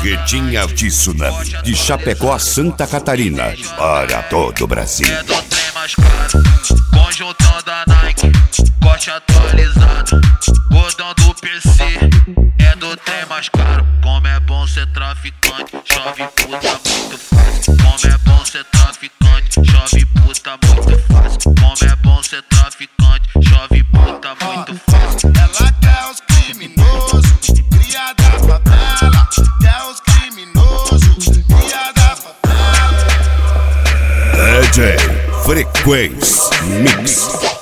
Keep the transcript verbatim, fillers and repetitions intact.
Marretinha Tsunami, de Chapecó a Santa Catarina, para todo o Brasil. É do trem mais caro, conjuntão da Nike, corte atualizado, gordão do P C. É do trem mais caro, como é bom ser traficante, chove puta muito fácil. Como é bom ser traficante, chove puta muito fácil. Como é bom ser traficante, chove puta muito fácil. Ela quer os criminosos, cria da favela. Quer os criminosos, cria da favela. D J Frequência Mix.